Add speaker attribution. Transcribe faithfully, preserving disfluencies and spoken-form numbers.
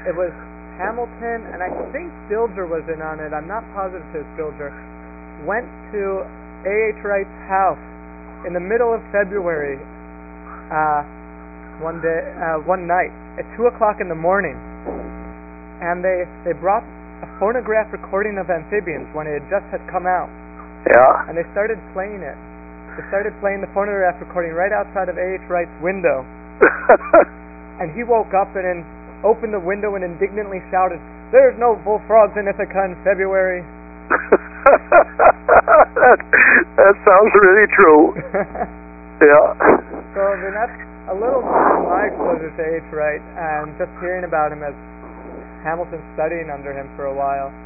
Speaker 1: it was Hamilton, and I think Dilger was in on it. I'm not positive if it was Dilger. Went to A H Wright's house in the middle of February, uh, one day, uh, one night at two o'clock in the morning, and they they brought a phonograph recording of Amphibians when it had just had come out.
Speaker 2: Yeah.
Speaker 1: And they started playing it. They started playing the phonograph recording right outside of A H Wright's window. And he woke up and then opened the window and indignantly shouted, "There's no bullfrogs in Ithaca in February."
Speaker 2: that, that sounds really true. Yeah.
Speaker 1: So I mean, that's a little of my exposure to A H Wright, and just hearing about him as Hamilton studying under him for a while.